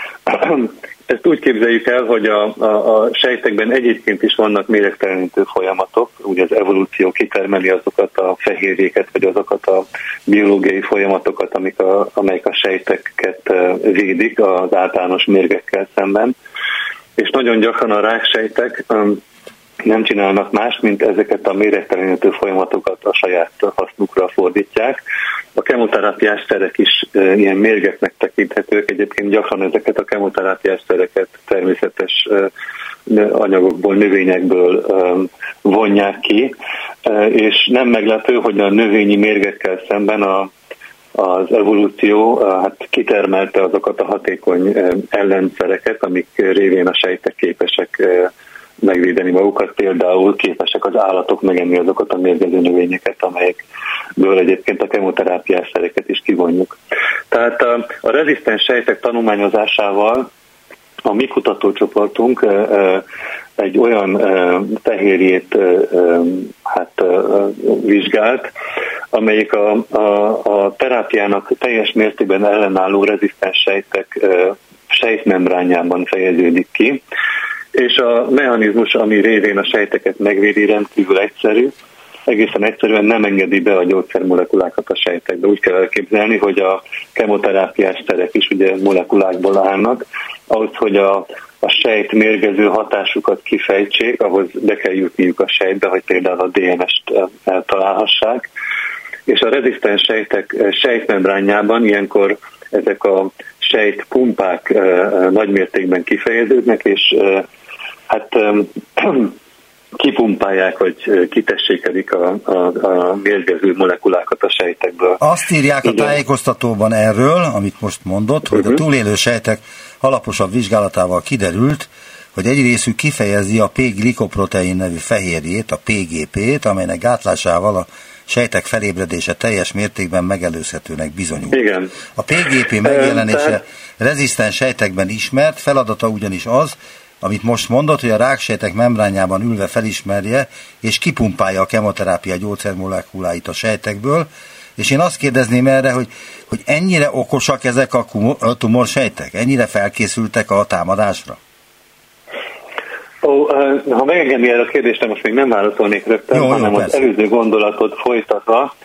Ezt úgy képzeljük el, hogy a, a, a sejtekben egyébként is vannak méregtelenítő folyamatok, ugye az evolúció kitermeli azokat a fehérjéket, vagy azokat a biológiai folyamatokat, amik a, amelyek a sejteket védik az általános mérgekkel szemben. És nagyon gyakran a ráksejtek nem csinálnak mást, mint ezeket a méregtelenítő folyamatokat a saját hasznukra fordítják. A kemoterápiás szerek is e, ilyen mérgeknek tekinthetők, egyébként gyakran ezeket a kemoterápiás szereket természetes e, anyagokból, növényekből e, vonják ki, e, és nem meglepő, hogy a növényi mérgekkel szemben a, az evolúció e, hát kitermelte azokat a hatékony e, ellenszereket, amik révén a sejtek képesek e, megvédeni magukat, például képesek az állatok megenni azokat a mérgező növényeket, amelyekből egyébként a kemoterápiás szereket is kivonjuk. Tehát a, a rezisztens sejtek tanulmányozásával a mi kutatócsoportunk egy olyan fehérjét hát, vizsgált, amelyik a, a, a terápiának teljes mértékben ellenálló rezisztens sejtek sejtmembránjában fejeződik ki, és a mechanizmus, ami révén a sejteket megvédi, rendkívül egyszerű, egészen egyszerűen nem engedi be a gyógyszermolekulákat a sejtekbe. Úgy kell elképzelni, hogy a kemoterápiás szerek is ugye molekulákból állnak, ahhoz, hogy a, a sejt mérgező hatásukat kifejtsék, ahhoz be kell jutniuk a sejtbe, hogy például a dé en es-t eltalálhassák. És a rezisztens sejtek sejtmembránjában ilyenkor ezek a sejtpumpák nagymértékben kifejeződnek, és hát kipumpálják, vagy kitessékedik a, a, a mérgező molekulákat a sejtekből. Azt írják a tájékoztatóban erről, amit most mondott, hogy a túlélő sejtek alaposabb vizsgálatával kiderült, hogy egy részük kifejezi a P-glikoprotein nevű fehérjét, a pé gé pét, amelynek gátlásával a sejtek felébredése teljes mértékben megelőzhetőnek bizonyul. Igen. A pé gé pé megjelenése rezisztens sejtekben ismert, feladata ugyanis az, amit most mondott, hogy a ráksejtek membránjában ülve felismerje és kipumpálja a kemoterápia gyógyszermolekuláit a sejtekből, és én azt kérdezném erre, hogy, hogy ennyire okosak ezek a tumorsejtek? Ennyire felkészültek a támadásra? Ó, ha megengedni erre a kérdésre, most még nem válaszolnék rögtön, jó, hanem jó, az előző gondolatot folytatva,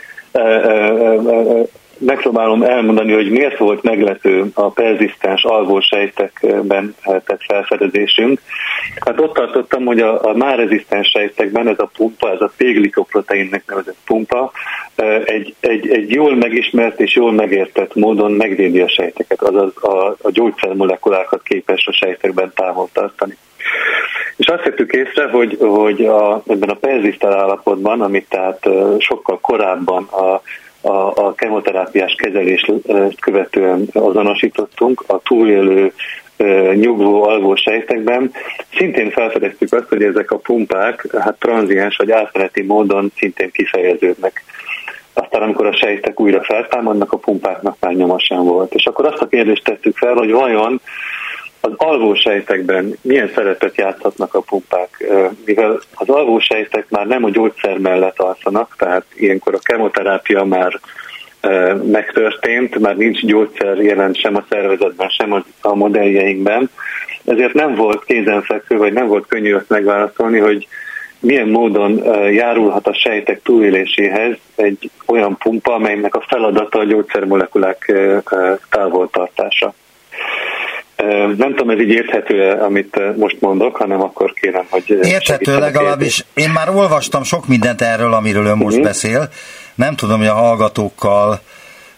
megpróbálom elmondani, hogy miért volt meglepő a perzisztens alvósejtekben tett felfedezésünk. Hát ott tartottam, hogy a, a már rezisztens sejtekben ez a pumpa, ez a P-glikoproteinnek nevezett pumpa egy, egy, egy jól megismert és jól megértett módon megvédi a sejteket, azaz a, a gyógyszermolekulákat képes a sejtekben távol tartani. És azt vettük észre, hogy, hogy a, ebben a perzisztál állapotban, amit tehát sokkal korábban a A, a kemoterápiás kezelést követően azonosítottunk a túlélő nyugvó alvó sejtekben, szintén felfedeztük azt, hogy ezek a pumpák hát tranziens vagy átmeneti módon szintén kifejeződnek. Aztán amikor a sejtek újra feltámadnak, a pumpáknak már nyoma sem volt. És akkor azt a kérdést tettük fel, hogy vajon az alvósejtekben milyen szerepet játszhatnak a pumpák, mivel az alvósejtek már nem a gyógyszer mellett alszanak, tehát ilyenkor a kemoterápia már megtörtént, már nincs gyógyszer jelen sem a szervezetben, sem a modelljeinkben, ezért nem volt kézenfekvő, vagy nem volt könnyű azt megválaszolni, hogy milyen módon járulhat a sejtek túléléséhez egy olyan pumpa, amelynek a feladata a gyógyszermolekulák távoltartása. Nem tudom, ez így érthető-e, amit most mondok, hanem akkor kérem, hogy... Érthető legalábbis. Én már olvastam sok mindent erről, amiről ön most uh-huh. beszél. Nem tudom, hogy a hallgatókkal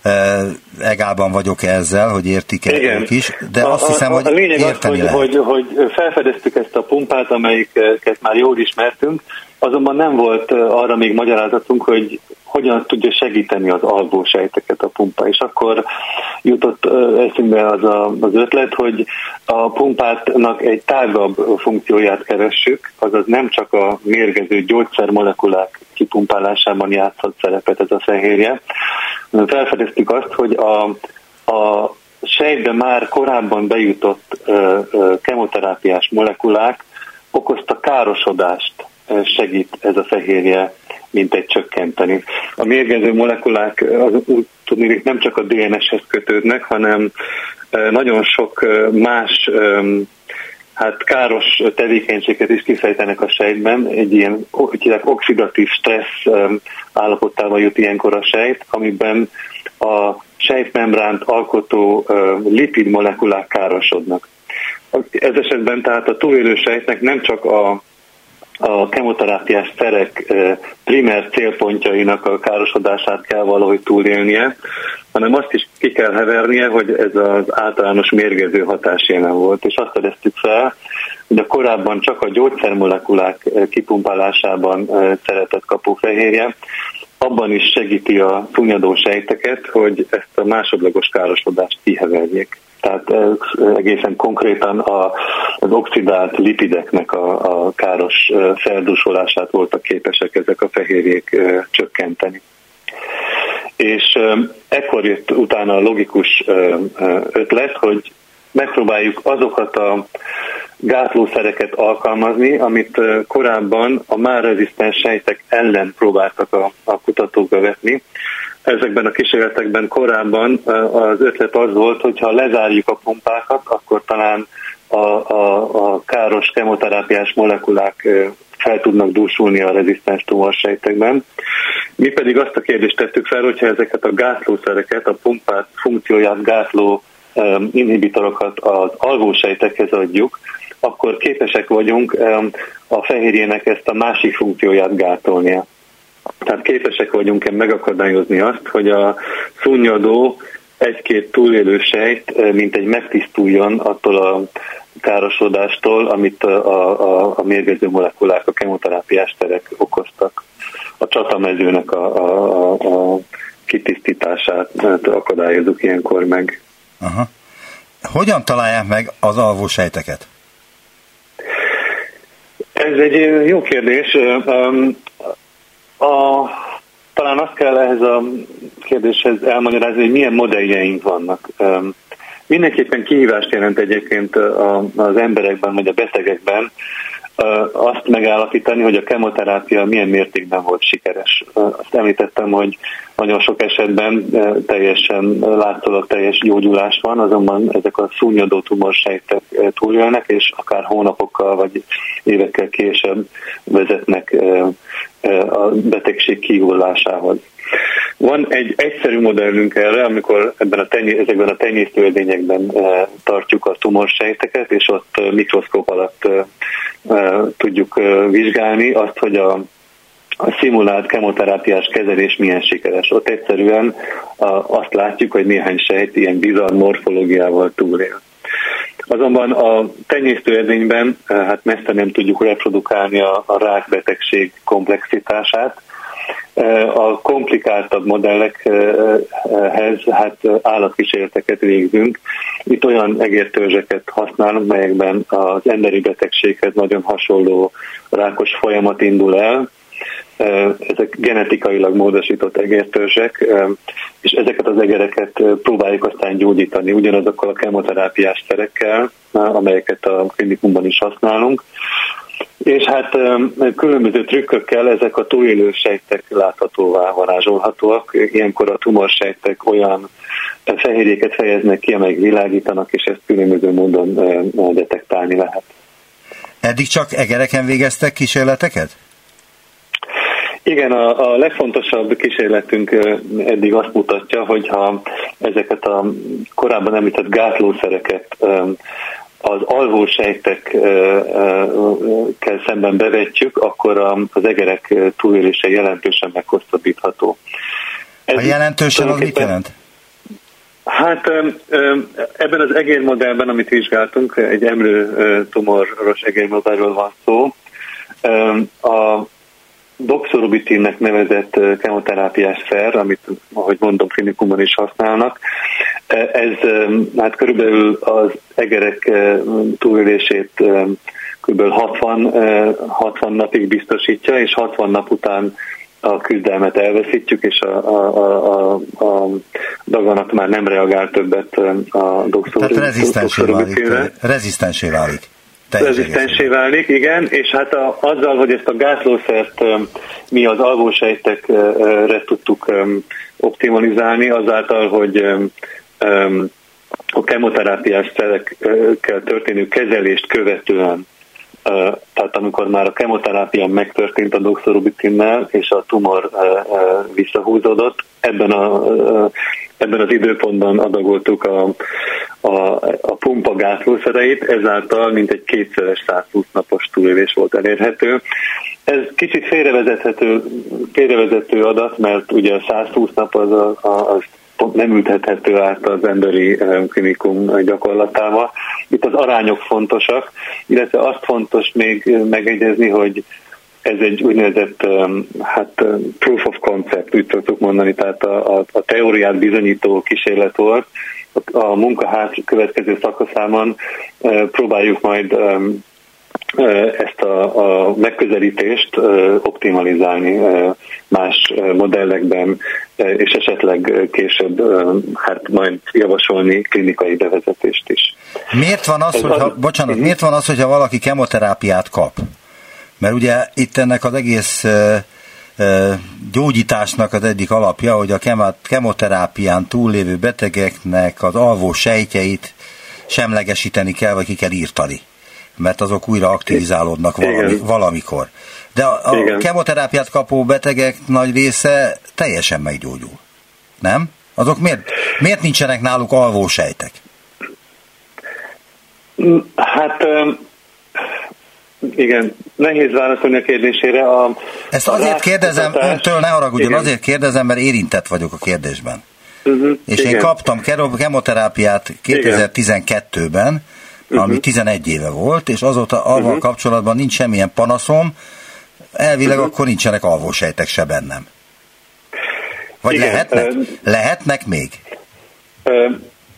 egában vagyok ezzel, hogy értik-e ők is, de a, azt hiszem, a, hogy a lényeg érteni az, hogy, hogy, hogy felfedeztük ezt a pumpát, amelyiket már jól ismertünk, azonban nem volt arra még magyarázatunk, hogy hogyan tudja segíteni az alvósejteket a pumpa. És akkor jutott eszünkbe az a, az ötlet, hogy a pumpátnak egy tágabb funkcióját keressük, azaz nem csak a mérgező gyógyszermolekulák kipumpálásában játszhat szerepet ez a fehérje. Felfedeztük azt, hogy a, a sejtbe már korábban bejutott ö, ö, kemoterápiás molekulák okozta károsodást segít ez a fehérje mintegy csökkenteni. A mérgező molekulák az, úgy tudni, nem csak a dé en es-hez kötődnek, hanem nagyon sok más hát káros tevékenységet is kifejtenek a sejtben. Egy ilyen oxidatív stressz állapotában jut ilyenkor a sejt, amiben a sejtmembránt alkotó lipid molekulák károsodnak. Ez esetben tehát a túlélő sejtnek nem csak a a kemoterápiás szerek primer célpontjainak a károsodását kell valahogy túlélnie, hanem azt is ki kell hevernie, hogy ez az általános mérgező hatás jelen volt. És azt fedeztük fel, hogy a korábban csak a gyógyszermolekulák kipumpálásában szeretett kapófehérje, abban is segíti a szúnyadó sejteket, hogy ezt a másodlagos károsodást kiheverjék. Tehát egészen konkrétan a, az oxidált lipideknek a, a káros feldúsolását voltak képesek ezek a fehérjék csökkenteni. És ekkor jött utána a logikus ötlet, hogy megpróbáljuk azokat a gátlószereket alkalmazni, amit korábban a már rezisztens sejtek ellen próbáltak a, a kutatók bevetni. Ezekben a kísérletekben korábban az ötlet az volt, hogy ha lezárjuk a pumpákat, akkor talán a, a, a káros kemoterápiás molekulák fel tudnak dúsulni a rezisztens tumorsejtekben. Mi pedig azt a kérdést tettük fel, hogyha ezeket a gátlószereket, a pumpát funkcióját gátló um, inhibitorokat az alvósejtekhez adjuk, akkor képesek vagyunk um, a fehérjének ezt a másik funkcióját gátolnia. Tehát képesek vagyunk-e megakadályozni azt, hogy a szúnyadó egy-két túlélő sejt mint egy megtisztuljon attól a károsodástól, amit a, a, a mérgező molekulák, a kemoterápiás terek okoztak. A csatamezőnek a, a, a kitisztítását akadályozunk ilyenkor meg. Aha. Hogyan találják meg az alvósejteket? Ez egy jó kérdés. A, talán azt kell ehhez a kérdéshez elmagyarázni, hogy milyen modelljeink vannak. Mindenképpen kihívást jelent egyébként az emberekben, vagy a betegekben azt megállapítani, hogy a kemoterápia milyen mértékben volt sikeres. Azt említettem, hogy nagyon sok esetben teljesen látszólag teljes gyógyulás van, azonban ezek a szúnyadó tumorsejtek túlélnek, és akár hónapokkal vagy évekkel később vezetnek a betegség kihulásához. Van egy egyszerű modellünk erre, amikor ebben a tenyé, ezekben a tenyésztőedényekben e, tartjuk a tumorsejteket, és ott e, mikroszkóp alatt e, e, tudjuk e, vizsgálni azt, hogy a, a szimulált kemoterápiás kezelés milyen sikeres. Ott egyszerűen a, azt látjuk, hogy néhány sejt ilyen bizarr morfológiával túlél. Azonban a tenyésztőedényben e, hát messze nem tudjuk reprodukálni a, a rákbetegség komplexitását. A komplikáltabb modellekhez hát állatkísérleteket végzünk. Itt olyan egértörzseket használunk, melyekben az emberi betegséghez nagyon hasonló rákos folyamat indul el. Ezek genetikailag módosított egértörzsek, és ezeket az egereket próbáljuk aztán gyógyítani ugyanazokkal a kemoterápiás szerekkel, amelyeket a klinikumban is használunk. És hát különböző trükkökkel ezek a túlélő sejtek láthatóvá varázsolhatóak. Ilyenkor a tumorsejtek olyan fehérjéket fejeznek ki, amelyek világítanak, és ezt különböző módon detektálni lehet. Eddig csak egereken végeztek kísérleteket? Igen, a, a legfontosabb kísérletünk eddig azt mutatja, hogyha ezeket a korábban említett gátlószereket az alvósejtekkel szemben bevetjük, akkor az egerek túlélése jelentősen meghosszabbítható. A jelentősen az mit jelent? Hát ebben az egérmodellben, amit vizsgáltunk, egy emlő tumoros egérmodellről van szó. A doxorubitinnek nevezett kemoterápiás szer, amit, ahogy mondom, klinikumban is használnak. Ez hát körülbelül az egerek túlélését körülbelül hatvan, hatvan napig biztosítja, és hatvan nap után a küzdelmet elveszítjük, és a, a, a, a daganat már nem reagál többet a doxorubitinre. Rezisztensé válik. Rezisztensé válik, igen, és hát a, azzal, hogy ezt a gátlószert mi az alvósejtekre tudtuk optimalizálni, azáltal, hogy a kemoterápiás szerekkel történő kezelést követően, tehát amikor már a kemoterápia megtörtént a doxorubitinnel, és a tumor visszahúzódott, ebben, a, ebben az időpontban adagoltuk a, a, a pumpa gátlószereit, ezáltal mintegy kétszeres százhúsz napos túlélés volt elérhető. Ez kicsit félrevezethető, félrevezető adat, mert ugye a százhúsz nap az, a, az nem ültethető át az emberi klinikum gyakorlatába. Itt az arányok fontosak, illetve azt fontos még megegyezni, hogy ez egy úgynevezett hát, proof of concept, úgy szoktuk mondani, tehát a, a, a teóriát bizonyító kísérlet volt. A munka hát következő szakaszában próbáljuk majd ezt a, a megközelítést optimalizálni más modellekben, és esetleg később hát majd javasolni klinikai bevezetést is. Miért van az, hogyha, a... bocsánat, miért van az, hogyha valaki kemoterápiát kap? Mert ugye itt ennek az egész gyógyításnak az egyik alapja, hogy a kemoterápián túllévő betegeknek az alvó sejtjeit semlegesíteni kell, vagy ki kell írtani, mert azok újra aktivizálódnak valami, valamikor. De a, a kemoterápiát kapó betegek nagy része teljesen meggyógyul. Nem? Azok miért, miért nincsenek náluk alvósejtek? Hát igen, nehéz válaszolni a kérdésére. A, Ezt azért kérdezem öntől, ne haragudjon, igen. Azért kérdezem, mert érintett vagyok a kérdésben. Uh-huh, és igen. Én kaptam kemoterápiát kétezer-tizenkettőben, ami uh-huh. tizenegy éve volt, és azóta avval uh-huh. kapcsolatban nincs semmilyen panaszom, elvileg uh-huh. akkor nincsenek alvósejtek se bennem. Vagy igen, lehetnek? Uh, lehetnek még? Uh,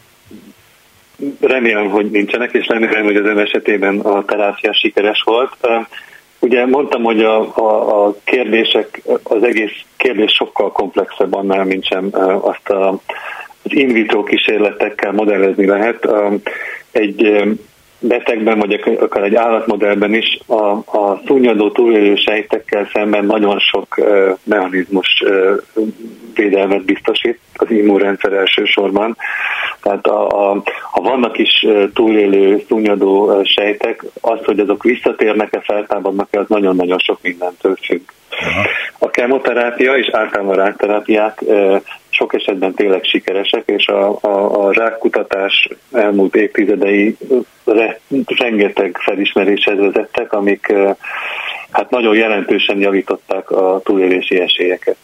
remélem, hogy nincsenek, és remélem, hogy az ön esetében a terápia sikeres volt. Uh, ugye mondtam, hogy a, a, a kérdések, az egész kérdés sokkal komplexebb annál, mint sem uh, azt a, az in vitro kísérletekkel modellezni lehet. Uh, egy betegben, vagy akár egy állatmodellben is a, a szúnyadó túlélő sejtekkel szemben nagyon sok uh, mechanizmus uh, védelmet biztosít, az immunrendszer elsősorban. Tehát a, a, ha vannak is uh, túlélő szúnyadó uh, sejtek, az, hogy azok visszatérnek-e, feltámadnak-e, az nagyon-nagyon sok mindentől függ. Uh-huh. A kemoterápia és általában a rákterápiák uh, sok esetben tényleg sikeresek, és a, a, a rákkutatás elmúlt évtizedei re, rengeteg felismeréshez vezettek, amik hát nagyon jelentősen javították a túlélési esélyeket.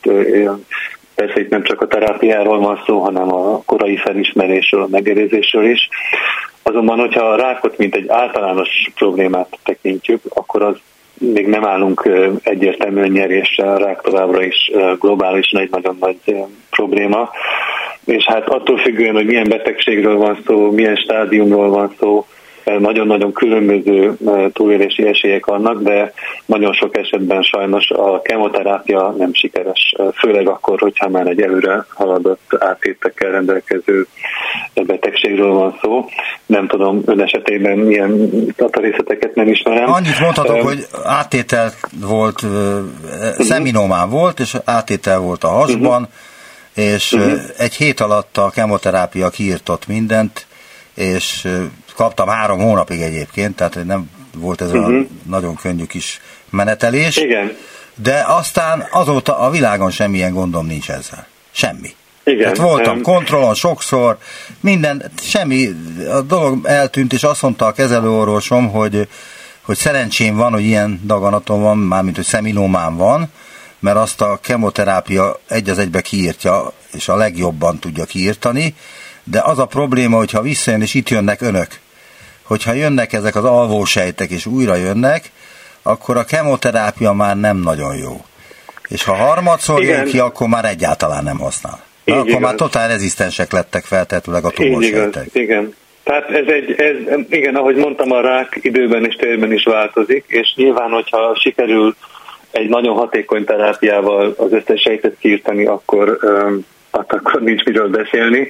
Persze itt nem csak a terápiáról van szó, hanem a korai felismerésről, a megelőzésről is. Azonban, hogyha a rákot mint egy általános problémát tekintjük, akkor az még nem állunk egyértelműen nyerésre, a rák továbbra is globálisan egy nagyon nagy probléma. És hát attól függően, hogy milyen betegségről van szó, milyen stádiumról van szó, nagyon-nagyon különböző túlélési esélyek vannak, de nagyon sok esetben sajnos a kemoterápia nem sikeres, főleg akkor, hogyha már egy előre haladott áttétekkel rendelkező betegségről van szó. Nem tudom, ön esetében milyen részleteket nem ismerem. Annyit mondhatok, um, hogy áttétel volt, uh, szeminomám volt, és áttétel volt a hasban, uh-huh. és uh-huh. egy hét alatt a kemoterápia kiírtott mindent, és kaptam három hónapig egyébként, tehát nem volt ez uh-huh. a nagyon könnyű kis menetelés. Igen. De aztán azóta a világon semmilyen gondom nincs ezzel. Semmi. Igen. Tehát voltam um, kontrollon sokszor, minden, semmi, a dolog eltűnt, és azt mondta a kezelőorvosom, hogy, hogy szerencsém van, hogy ilyen daganatom van, mármint, hogy szeminomám van, mert azt a kemoterápia egy az egybe kiírtja, és a legjobban tudja kiírtani, de az a probléma, hogyha visszajön, és itt jönnek önök, hogyha jönnek ezek az alvósejtek, és újra jönnek, akkor a kemoterápia már nem nagyon jó. És ha harmadszor jön ki, akkor már egyáltalán nem használ. Na, akkor igaz. Már totál rezisztensek lettek feltétlenül a tumorsejtek. Igen. Tehát ez egy, ez, igen, ahogy mondtam, a rák időben és térben is változik, és nyilván, hogyha sikerül egy nagyon hatékony terápiával az összes sejtet kiirtani, akkor, um, akkor nincs miről beszélni.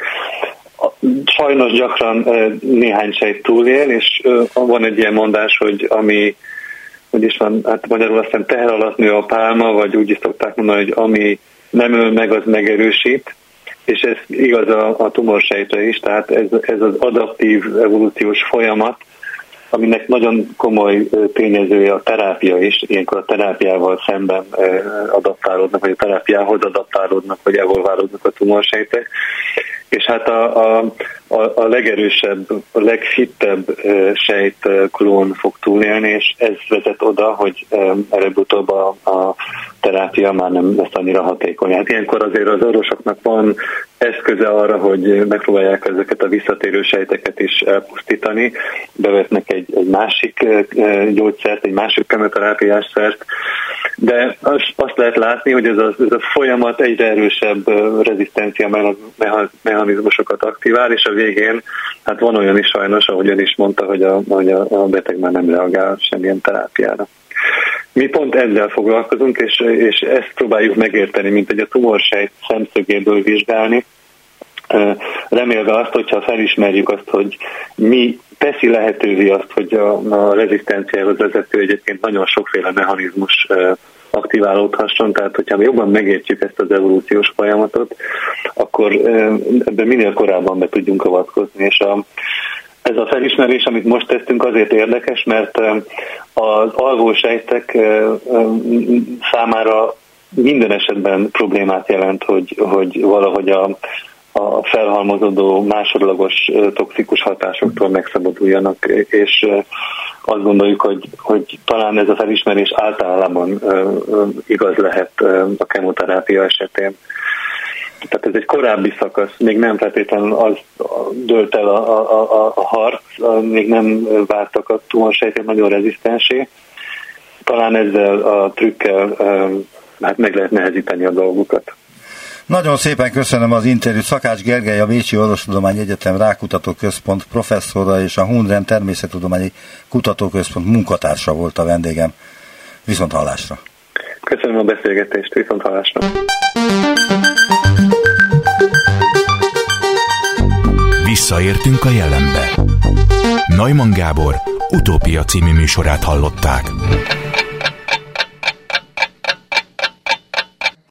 Sajnos gyakran uh, néhány sejt túlél, és uh, van egy ilyen mondás, hogy ami, hogy is van, hát magyarul azt hiszem teher alatt nő a pálma, vagy úgy is szokták mondani, hogy ami nem öl meg, az megerősít, és ez igaz a, a tumorsejtre is, tehát ez, ez az adaptív evolúciós folyamat, aminek nagyon komoly tényezője a terápia is, ilyenkor a terápiával szemben adaptálódnak, vagy a terápiához adaptálódnak, vagy evolválódnak a tumorsejtek. És hát a, a, a legerősebb, a legfittebb sejt klón fog túlélni, és ez vezet oda, hogy előbb-utóbb a, a terápia már nem lesz annyira hatékony. Hát ilyenkor azért az orvosoknak van eszköze arra, hogy megpróbálják ezeket a visszatérő sejteket is elpusztítani, bevetnek egy, egy másik gyógyszert, egy másik kemoterápiás szert, de azt lehet látni, hogy ez a, ez a folyamat egyre erősebb rezisztencia mechanizmusokat aktivál, és a végén, hát van olyan is sajnos, ahogy ön is mondta, hogy a, hogy a, a beteg már nem reagál semmilyen terápiára. Mi pont ezzel foglalkozunk, és, és ezt próbáljuk megérteni, mint egy a tumorsejt szemszögéből vizsgálni, remélve azt, hogyha felismerjük azt, hogy mi teszi lehetővé azt, hogy a, a rezisztenciához vezető egyébként nagyon sokféle mechanizmus aktiválódhasson, tehát hogyha mi jobban megértjük ezt az evolúciós folyamatot, akkor ebben minél korábban be tudjunk avatkozni, és a, ez a felismerés, amit most tettünk, azért érdekes, mert az alvósejtek számára minden esetben problémát jelent, hogy, hogy valahogy a a felhalmozódó másodlagos toxikus hatásoktól megszabaduljanak, és azt gondoljuk, hogy, hogy talán ez a felismerés általában igaz lehet a kemoterápia esetén. Tehát ez egy korábbi szakasz, még nem feltétlenül az dőlt el a, a, a, a harc, még nem váltak a tumorsejtek nagyon rezisztensé. Talán ezzel a trükkel hát meg lehet nehezíteni a dolgukat. Nagyon szépen köszönöm az interjút. Szakács Gergely, a Bécsi Orvostudományi Egyetem Rákutató Központ professzora és a Hundren Természettudományi Kutatóközpont munkatársa volt a vendégem. Viszont hallásra. Köszönöm a beszélgetést, viszont hallásra. Visszaértünk a jelenbe. Neumann Gábor Utópia című műsorát hallották.